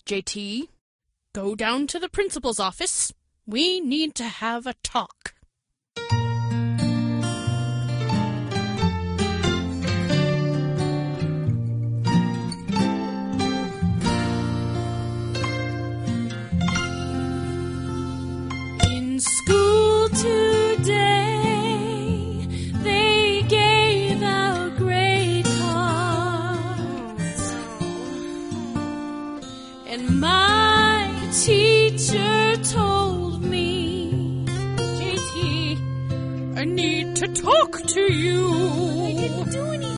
JT, go down to the principal's office. We need to have a talk. In school today, they gave out grade cards, and my teacher told me, JT, I need to talk to you.